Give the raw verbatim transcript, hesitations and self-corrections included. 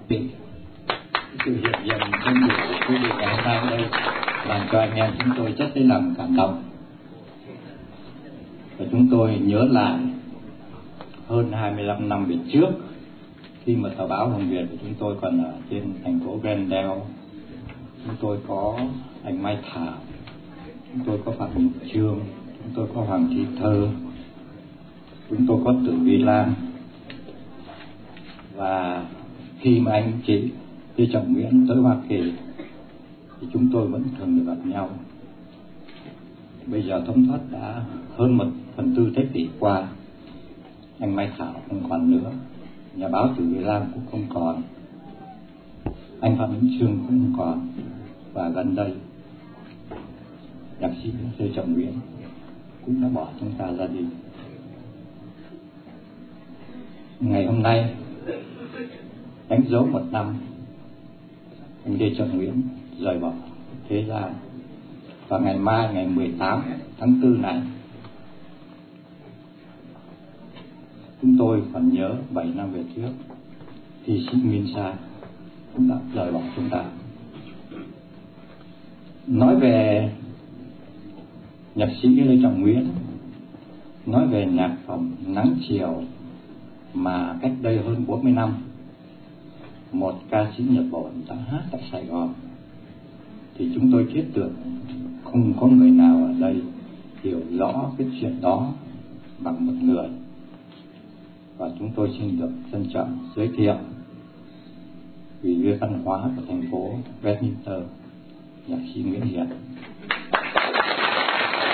sự hiện diện trong buổi của quý vị ngày hôm nay ở đây làm cho anh em chúng tôi rất lấy lòng cảm động. Và chúng tôi nhớ lại hơn hai mươi lăm năm về trước, khi mà tờ báo Hồng Việt của chúng tôi còn ở trên thành phố Glendale, chúng tôi có anh Mai Thảo, chúng tôi có Phạm Nhật Trương, chúng tôi có Hoàng Thị Thơ, chúng tôi có Tử Vi Lan. Và khi mà anh chị Lê Trọng Nguyễn tới Hoa Kỳ thì chúng tôi vẫn thường được gặp nhau. Bây giờ thống thoát đã hơn một phần tư thế kỷ qua, anh Mai Thảo không còn nữa, nhà báo Tử Vi Lan cũng không còn, anh Phạm Nhật Trương cũng không còn, và gần đây nhạc sĩ Lê Trọng Nguyễn cũng đã bỏ chúng ta ra đi. Ngày hôm nay đánh dấu một năm anh Lê Trọng Nguyễn rời bỏ thế gian, và ngày mai ngày mười tám tháng tư này chúng tôi còn nhớ bảy năm về trước thi sĩ Nguyên Sa cũng đã rời bỏ chúng ta. Nói về nhạc sĩ Lê Trọng Nguyễn, nói về nhạc phẩm Nắng Chiều mà cách đây hơn bốn mươi năm một ca sĩ Nhật Bản đã hát tại Sài Gòn, thì chúng tôi thiết tưởng không có người nào ở đây hiểu rõ cái chuyện đó bằng một người. Và chúng tôi xin được trân trọng giới thiệu ủy viên văn hóa của thành phố Westminster, nhạc sĩ Nguyễn Hiền.